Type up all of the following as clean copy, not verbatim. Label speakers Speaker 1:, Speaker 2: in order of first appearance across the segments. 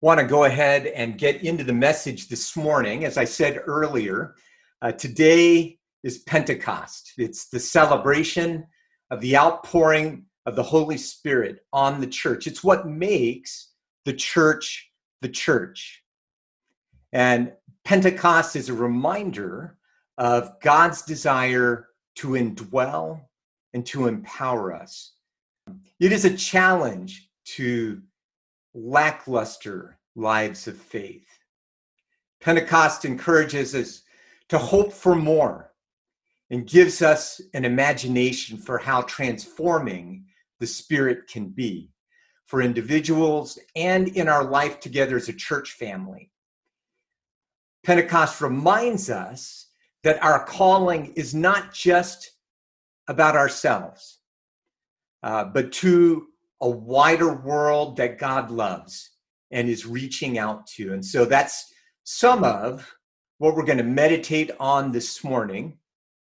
Speaker 1: want to go ahead and get into the message this morning. As I said earlier, today is Pentecost. It's the celebration of the outpouring of the Holy Spirit on the church. It's what makes the church the church. And Pentecost is a reminder of God's desire to indwell and to empower us. It is a challenge to lackluster lives of faith. Pentecost encourages us to hope for more and gives us an imagination for how transforming the Spirit can be for individuals and in our life together as a church family. Pentecost reminds us that our calling is not just about ourselves, but to a wider world that God loves and is reaching out to. And so that's some of what we're going to meditate on this morning,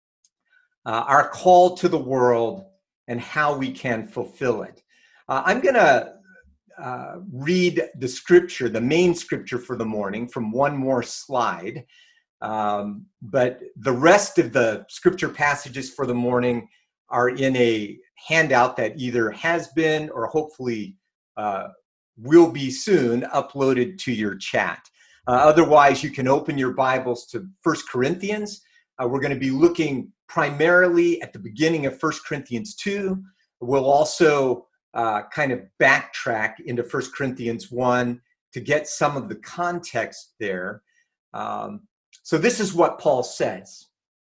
Speaker 1: our call to the world and how we can fulfill it. I'm going to read the scripture, the main scripture for the morning, from one more slide. But the rest of the scripture passages for the morning are in a handout that either has been or hopefully will be soon uploaded to your chat. Otherwise, you can open your Bibles to 1 Corinthians. We're going to be looking primarily at the beginning of 1 Corinthians 2. We'll also kind of backtrack into 1 Corinthians 1 to get some of the context there. So this is what Paul says.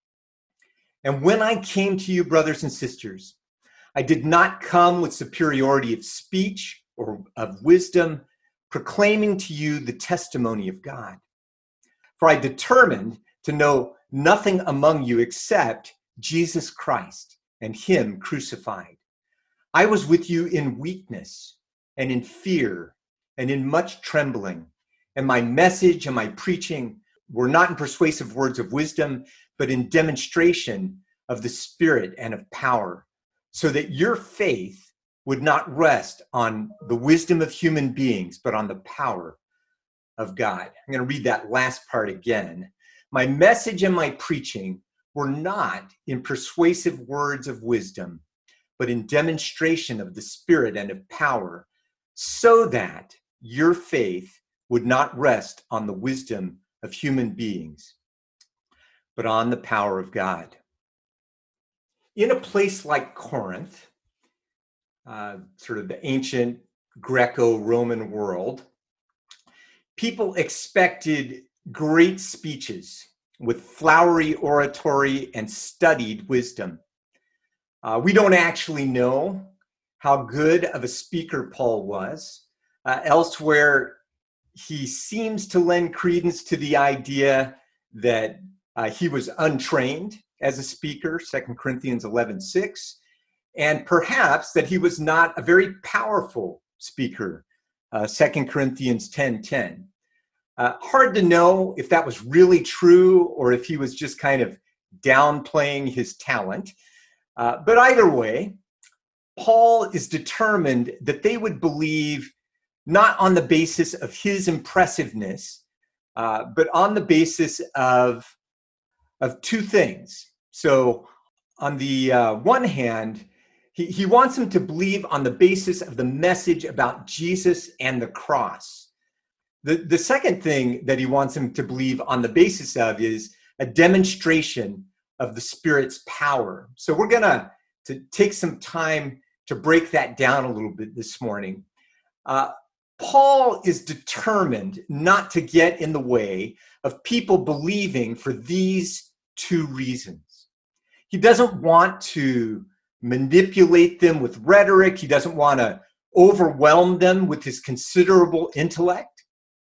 Speaker 1: And when I came to you, brothers and sisters, I did not come with superiority of speech or of wisdom, proclaiming to you the testimony of God. For I determined to know nothing among you except Jesus Christ and him crucified. I was with you in weakness and in fear and in much trembling. And my message and my preaching were not in persuasive words of wisdom, but in demonstration of the Spirit and of power, so that your faith would not rest on the wisdom of human beings, but on the power of God. I'm going to read that last part again. My message and my preaching were not in persuasive words of wisdom, but in demonstration of the Spirit and of power, so that your faith would not rest on the wisdom of human beings, but on the power of God. In a place like Corinth, sort of the ancient Greco-Roman world, people expected great speeches with flowery oratory and studied wisdom. We don't actually know how good of a speaker Paul was. Elsewhere, he seems to lend credence to the idea that he was untrained as a speaker, 2 Corinthians 11:6, and perhaps that he was not a very powerful speaker, 2 Corinthians 10:10. Hard to know if that was really true or if he was just kind of downplaying his talent. But either way, Paul is determined that they would believe not on the basis of his impressiveness, but on the basis of two things. So on the one hand, he wants them to believe on the basis of the message about Jesus and the cross. The second thing that he wants them to believe on the basis of is a demonstration of the Spirit's power. So we're going to take some time to break that down a little bit this morning. Paul is determined not to get in the way of people believing for these two reasons. He doesn't want to manipulate them with rhetoric. He doesn't want to overwhelm them with his considerable intellect.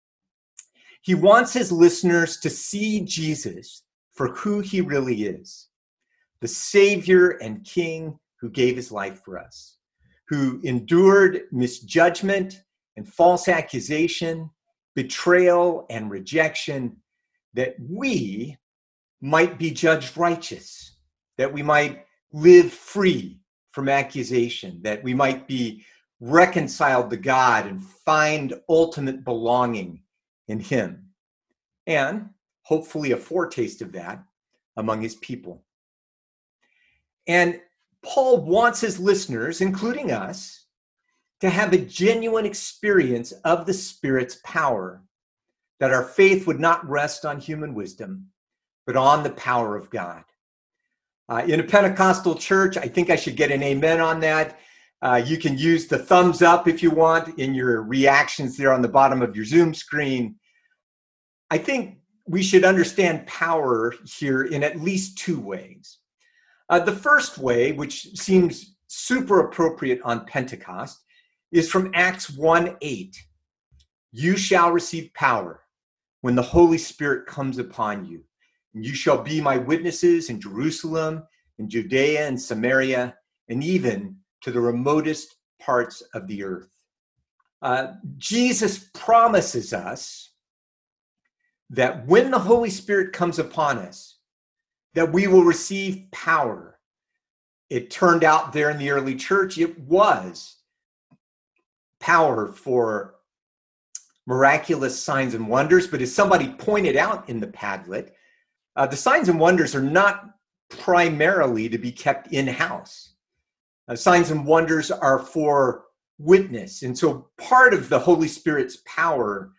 Speaker 1: He wants his listeners to see Jesus for who he really is, the Savior and King who gave his life for us, who endured misjudgment and false accusation, betrayal and rejection, that we might be judged righteous, that we might live free from accusation, that we might be reconciled to God and find ultimate belonging in him. And hopefully a foretaste of that among his people. And Paul wants his listeners, including us, to have a genuine experience of the Spirit's power, that our faith would not rest on human wisdom, but on the power of God. In a Pentecostal church, I think I should get an amen on that. You can use the thumbs up if you want in your reactions there on the bottom of your Zoom screen. I think we should understand power here in at least two ways. The first way, which seems super appropriate on Pentecost, is from Acts 1:8. You shall receive power when the Holy Spirit comes upon you, and you shall be my witnesses in Jerusalem, in Judea and Samaria, and even to the remotest parts of the earth. Jesus promises us that when the Holy Spirit comes upon us, that we will receive power. It turned out there in the early church, it was power for miraculous signs and wonders. But as somebody pointed out in the Padlet, the signs and wonders are not primarily to be kept in-house. Signs and wonders are for witness. And so part of the Holy Spirit's power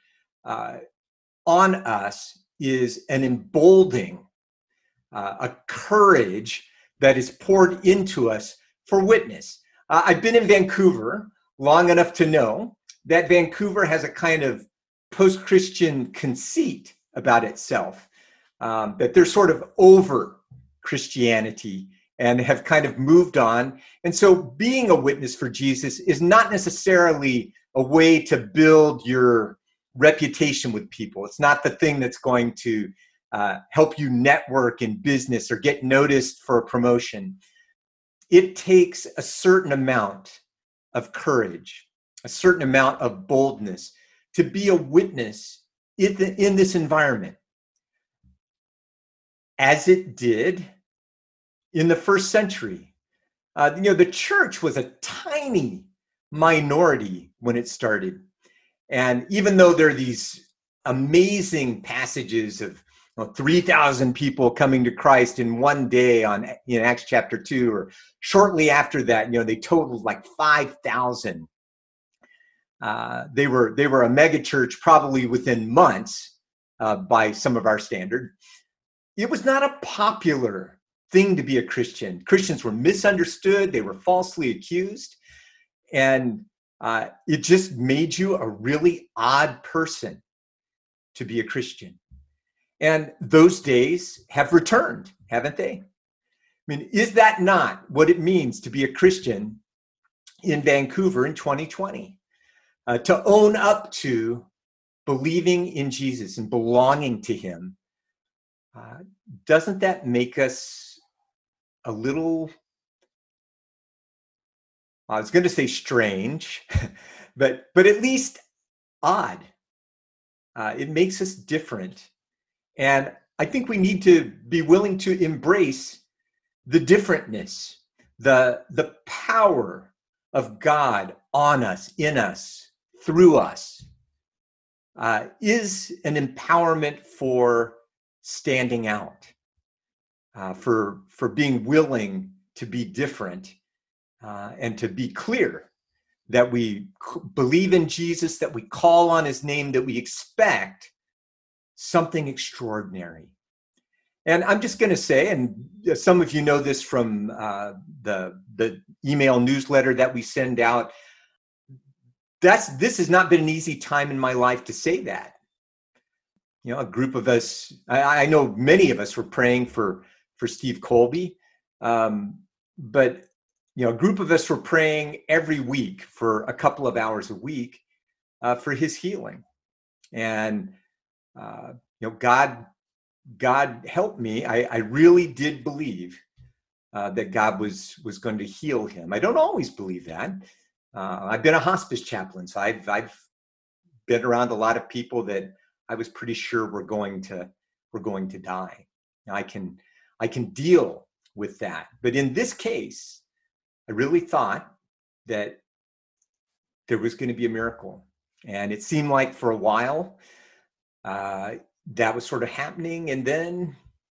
Speaker 1: on us is an emboldening, a courage that is poured into us for witness. I've been in Vancouver long enough to know that Vancouver has a kind of post-Christian conceit about itself, that they're sort of over Christianity and have kind of moved on. And so being a witness for Jesus is not necessarily a way to build your reputation with people. It's not the thing that's going to help you network in business or get noticed for a promotion. It takes a certain amount of courage, a certain amount of boldness to be a witness in this environment, as it did in the first century. The church was a tiny minority when it started. And even though there are these amazing passages of 3,000 people coming to Christ in one day on Acts chapter 2, or shortly after that, they totaled like 5,000. They were a mega church probably within months by some of our standard. It was not a popular thing to be a Christian. Christians were misunderstood. They were falsely accused. And it just made you a really odd person to be a Christian. And those days have returned, haven't they? I mean, is that not what it means to be a Christian in Vancouver in 2020? To own up to believing in Jesus and belonging to him. Doesn't that make us a little, I was going to say strange, but at least odd? It makes us different. And I think we need to be willing to embrace the differentness, the power of God on us, in us, through us, is an empowerment for standing out, for being willing to be different, and to be clear that we believe in Jesus, that we call on his name, that we expect something extraordinary. And I'm just going to say, and some of you know this from the email newsletter that we send out, this has not been an easy time in my life to say that. A group of us, I know many of us were praying for Steve Colby, but a group of us were praying every week for a couple of hours a week for his healing. And God helped me. I really did believe that God was going to heal him. I don't always believe that. I've been a hospice chaplain, so I've been around a lot of people that I was pretty sure were going to die. I can deal with that. But in this case, I really thought that there was going to be a miracle. And it seemed like for a while that was sort of happening, and then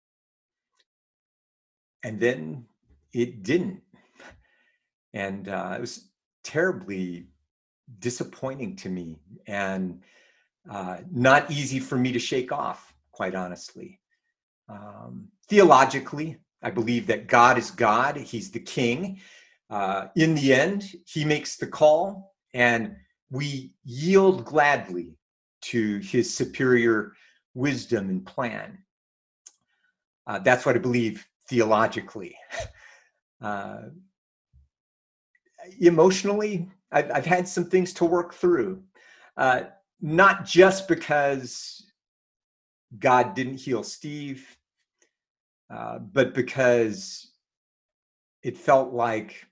Speaker 1: it didn't. And it was terribly disappointing to me, and not easy for me to shake off, quite honestly. Theologically, I believe that God is God. He's the king. In the end, he makes the call, and we yield gladly to his superior wisdom and plan. That's what I believe theologically. Emotionally, I've had some things to work through, not just because God didn't heal Steve, but because it felt like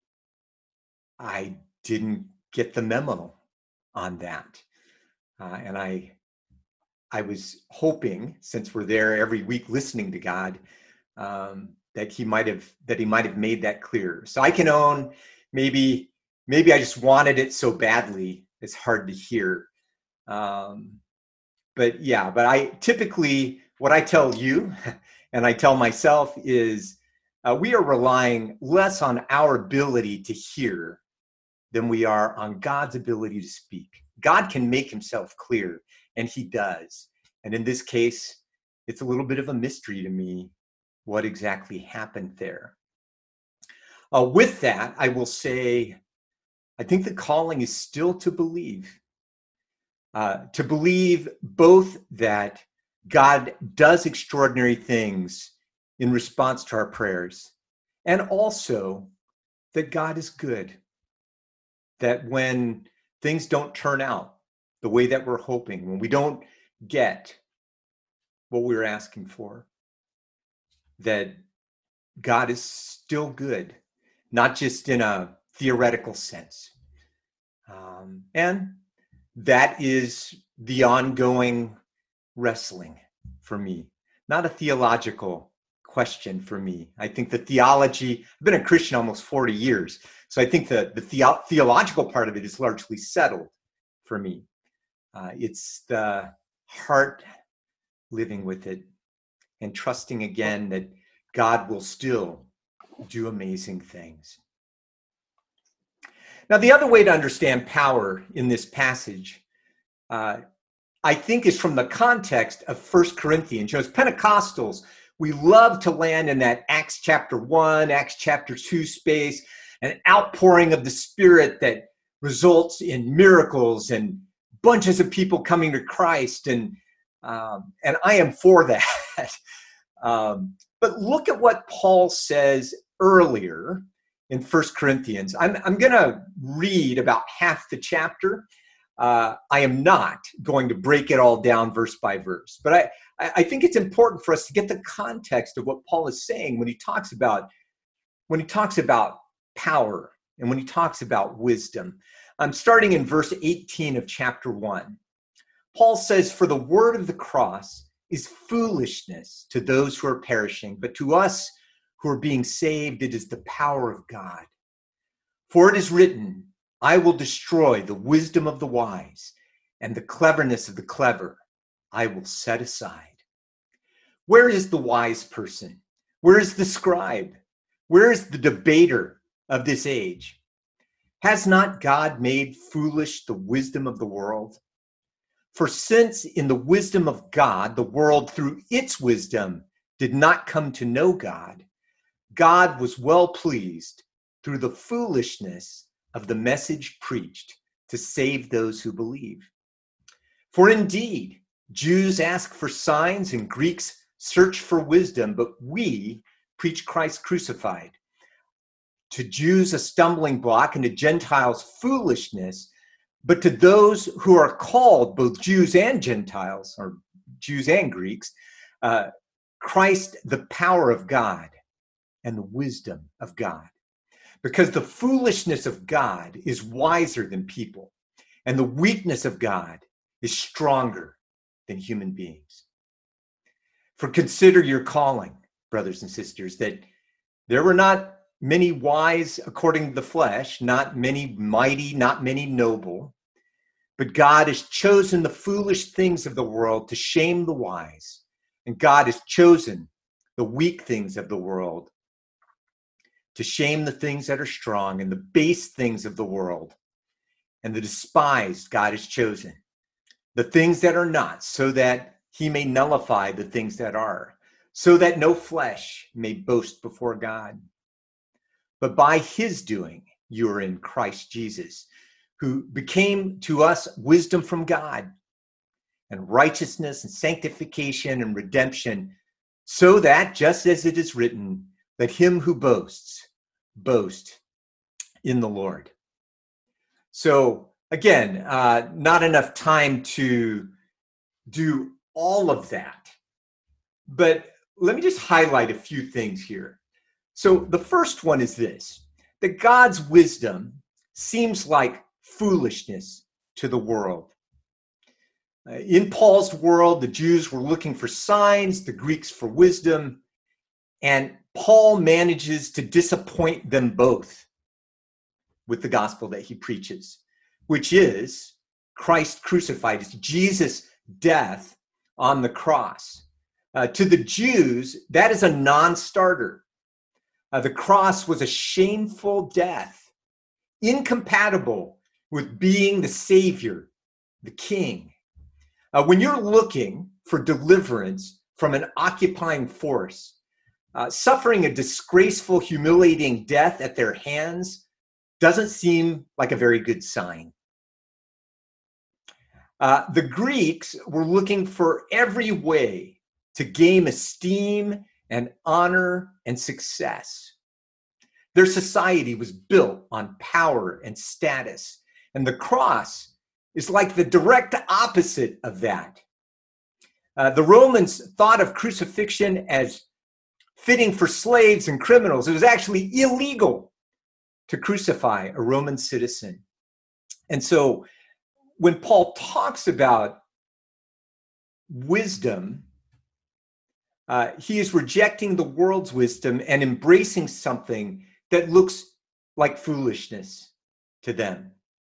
Speaker 1: I didn't get the memo on that. And I was hoping, since we're there every week listening to God, that he might have made that clear. So I can own maybe I just wanted it so badly it's hard to hear. But I typically, what I tell you and I tell myself is we are relying less on our ability to hear than we are on God's ability to speak. God can make himself clear, and he does. And in this case, it's a little bit of a mystery to me what exactly happened there. With that, I will say, I think the calling is still to believe both that God does extraordinary things in response to our prayers, and also that God is good. That when things don't turn out the way that we're hoping, when we don't get what we're asking for, that God is still good, not just in a theoretical sense. And that is the ongoing wrestling for me, not a theological question for me. I think the theology, I've been a Christian almost 40 years, so I think the theological part of it is largely settled for me. It's the heart living with it and trusting again that God will still do amazing things. Now, the other way to understand power in this passage, I think, is from the context of 1 Corinthians. As Pentecostals, we love to land in that Acts chapter 1, Acts chapter 2 space, an outpouring of the Spirit that results in miracles and bunches of people coming to Christ. And I am for that. But look at what Paul says earlier in 1 Corinthians. I'm going to read about half the chapter. I am not going to break it all down verse by verse, but I think it's important for us to get the context of what Paul is saying when he talks about power and when he talks about wisdom. I'm starting in verse 18 of chapter 1. Paul says, "For the word of the cross is foolishness to those who are perishing, but to us who are being saved, it is the power of God. For it is written, I will destroy the wisdom of the wise, and the cleverness of the clever I will set aside. Where is the wise person? Where is the scribe? Where is the debater of this age? Has not God made foolish the wisdom of the world? For since in the wisdom of God, the world through its wisdom did not come to know God, God was well pleased through the foolishness of the message preached to save those who believe. For indeed, Jews ask for signs and Greeks search for wisdom, but we preach Christ crucified. To Jews a stumbling block, and to Gentiles foolishness, but to those who are called, both Jews and Gentiles, or Jews and Greeks, Christ the power of God and the wisdom of God. Because the foolishness of God is wiser than people, and the weakness of God is stronger than human beings. For consider your calling, brothers and sisters, that there were not many wise according to the flesh, not many mighty, not many noble. But God has chosen the foolish things of the world to shame the wise. And God has chosen the weak things of the world to shame the things that are strong, and the base things of the world and the despised God has chosen, the things that are not, so that he may nullify the things that are, so that no flesh may boast before God. But by his doing, you are in Christ Jesus, who became to us wisdom from God and righteousness and sanctification and redemption, so that, just as it is written, let him who boasts boast in the Lord. So again, not enough time to do all of that, but let me just highlight a few things here. So the first one is this, that God's wisdom seems like foolishness to the world. In Paul's world, the Jews were looking for signs, the Greeks for wisdom, and Paul manages to disappoint them both with the gospel that he preaches, which is Christ crucified. It's Jesus' death on the cross. To the Jews, that is a non-starter. The cross was a shameful death, incompatible with being the Savior, the King. When you're looking for deliverance from an occupying force, suffering a disgraceful, humiliating death at their hands doesn't seem like a very good sign. The Greeks were looking for every way to gain esteem and honor and success. Their society was built on power and status, and the cross is like the direct opposite of that. The Romans thought of crucifixion as fitting for slaves and criminals. It was actually illegal to crucify a Roman citizen. And so when Paul talks about wisdom, he is rejecting the world's wisdom and embracing something that looks like foolishness to them.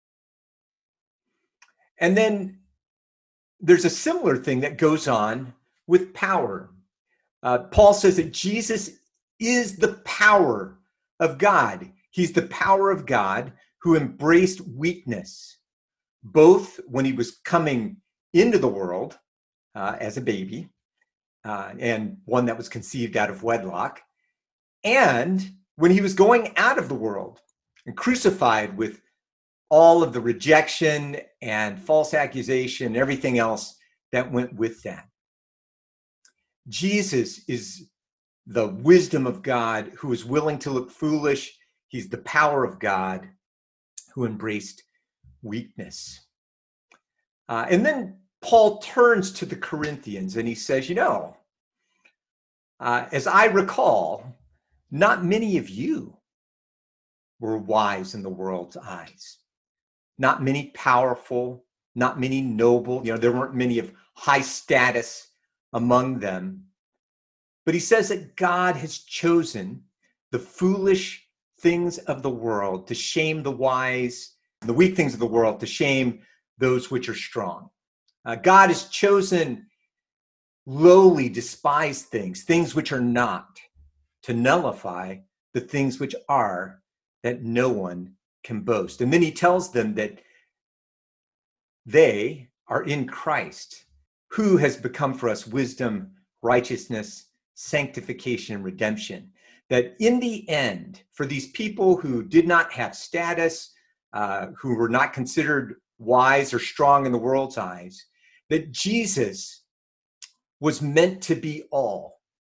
Speaker 1: And then there's a similar thing that goes on with power. Paul says that Jesus is the power of God. He's the power of God who embraced weakness, both when he was coming into the world as a baby, and one that was conceived out of wedlock, and when he was going out of the world and crucified with all of the rejection and false accusation, everything else that went with that. Jesus is the wisdom of God who is willing to look foolish. He's the power of God who embraced weakness. And then Paul turns to the Corinthians and he says, as I recall, not many of you were wise in the world's eyes. Not many powerful, not many noble. There weren't many of high status among them. But he says that God has chosen the foolish things of the world to shame the wise, the weak things of the world to shame those which are strong. God has chosen lowly, despised things, things which are not, to nullify the things which are, that no one can boast. And then he tells them that they are in Christ, who has become for us wisdom, righteousness, sanctification, and redemption. That in the end, for these people who did not have status, who were not considered wise or strong in the world's eyes, that Jesus was meant to be all.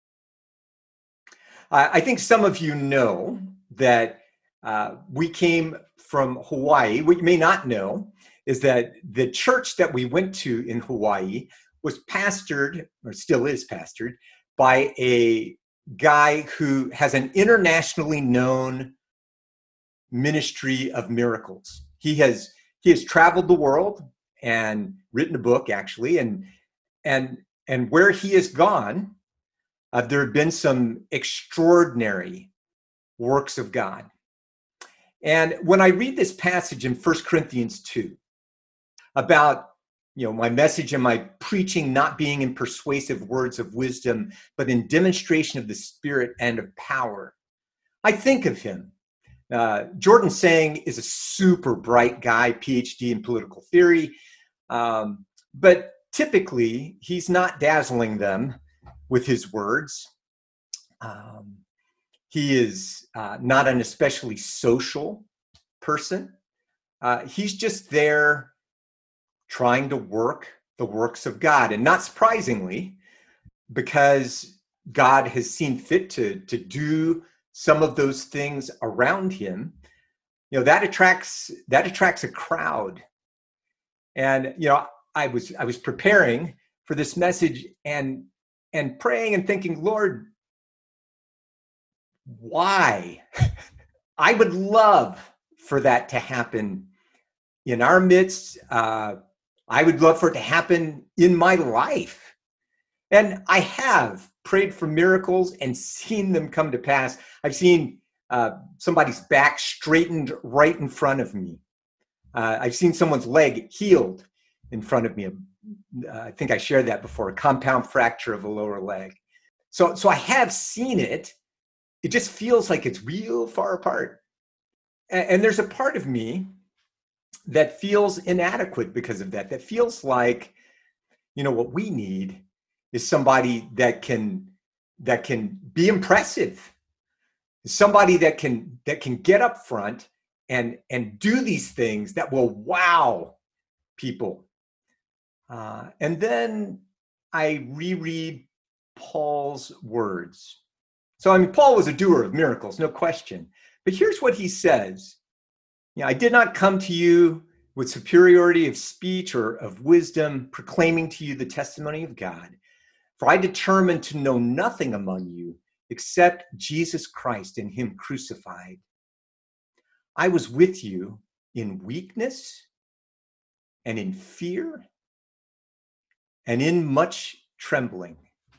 Speaker 1: I think some of you know that we came from Hawaii. What you may not know is that the church that we went to in Hawaii was pastored, or still is pastored, by a guy who has an internationally known ministry of miracles. He has traveled the world and written a book, actually, and where he has gone, there have been some extraordinary works of God. And when I read this passage in 1 Corinthians 2 about my message and my preaching not being in persuasive words of wisdom, but in demonstration of the Spirit and of power, I think of him. Jordan Sang is a super bright guy, PhD in political theory, but typically he's not dazzling them with his words. He is not an especially social person. He's just there trying to work the works of God. And not surprisingly, because God has seen fit to do some of those things around him, that attracts a crowd. And I was preparing for this message and praying and thinking, Lord, why? I would love for that to happen in our midst. I would love for it to happen in my life. And I have prayed for miracles and seen them come to pass. I've seen somebody's back straightened right in front of me. I've seen someone's leg healed in front of me. I think I shared that before, a compound fracture of a lower leg. So I have seen it. It just feels like it's real far apart. And there's a part of me that feels inadequate because of that. That feels like, what we need is somebody that can be impressive, somebody that can get up front and do these things that will wow people. And then I reread Paul's words. So, Paul was a doer of miracles, no question. But here's what he says. I did not come to you with superiority of speech or of wisdom, proclaiming to you the testimony of God. For I determined to know nothing among you except Jesus Christ and him crucified. I was with you in weakness and in fear and in much trembling.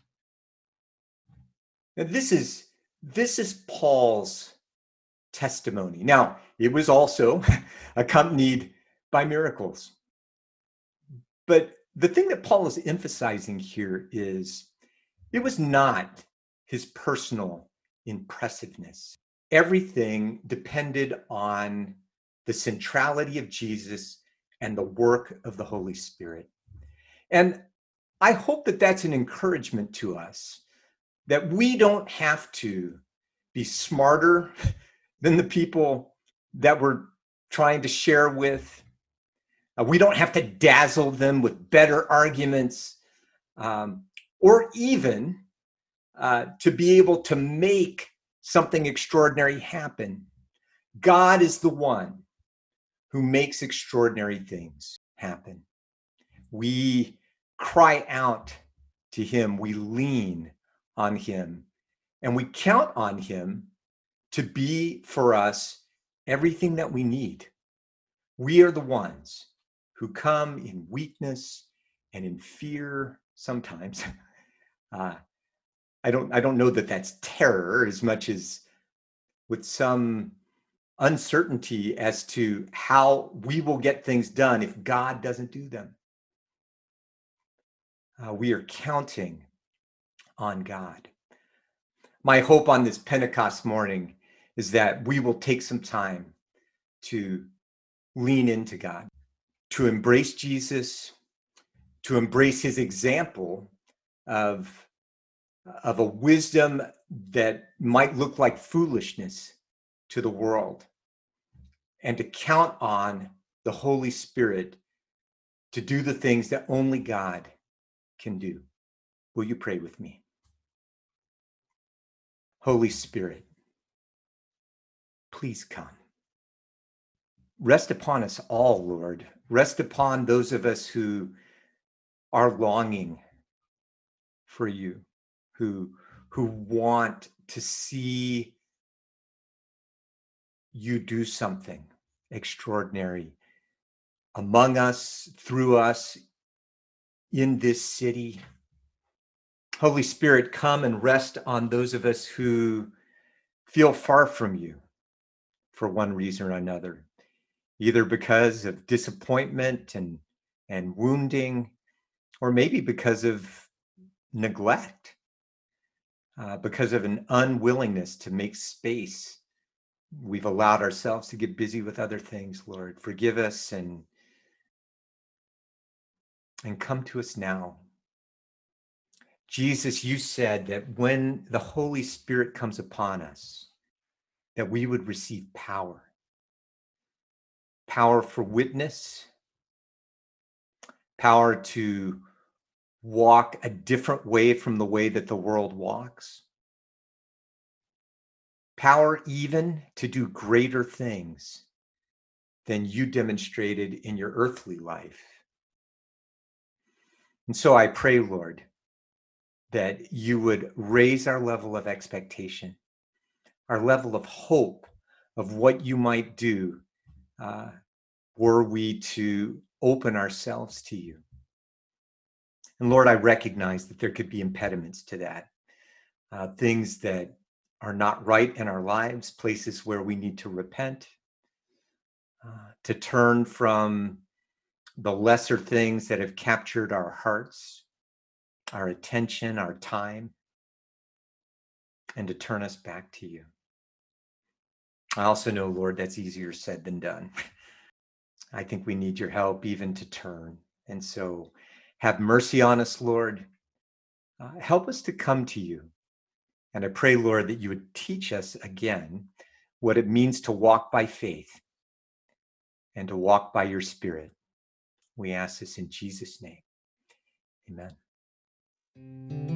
Speaker 1: Now, this is Paul's testimony. Now, it was also accompanied by miracles. But the thing that Paul is emphasizing here is it was not his personal impressiveness. Everything depended on the centrality of Jesus and the work of the Holy Spirit. And I hope that that's an encouragement to us, that we don't have to be smarter than the people that we're trying to share with. We don't have to dazzle them with better arguments, or even to be able to make something extraordinary happen. God is the one who makes extraordinary things happen. We cry out to him, we lean on him, and we count on him to be for us everything that we need. We are the ones who come in weakness and in fear sometimes. I don't know that that's terror as much as with some uncertainty as to how we will get things done if God doesn't do them. We are counting on God. My hope on this Pentecost morning is that we will take some time to lean into God, to embrace Jesus, to embrace his example of a wisdom that might look like foolishness to the world, and to count on the Holy Spirit to do the things that only God can do. Will you pray with me? Holy Spirit, please come. Rest upon us all, Lord. Rest upon those of us who are longing for you, who want to see you do something extraordinary among us, through us, in this city. Holy Spirit, come and rest on those of us who feel far from you for one reason or another, either because of disappointment and wounding, or maybe because of neglect, because of an unwillingness to make space. We've allowed ourselves to get busy with other things, Lord. Forgive us and come to us now. Jesus, you said that when the Holy Spirit comes upon us, that we would receive power. Power for witness, power to walk a different way from the way that the world walks, power even to do greater things than you demonstrated in your earthly life. And so I pray, Lord, that you would raise our level of expectation, our level of hope of what you might do were we to open ourselves to you. And Lord, I recognize that there could be impediments to that, things that are not right in our lives, places where we need to repent, to turn from the lesser things that have captured our hearts, our attention, our time, and to turn us back to you. I also know, Lord, that's easier said than done. I think we need your help even to turn. And so have mercy on us, Lord. Help us to come to you. And I pray, Lord, that you would teach us again what it means to walk by faith and to walk by your Spirit. We ask this in Jesus' name. Amen.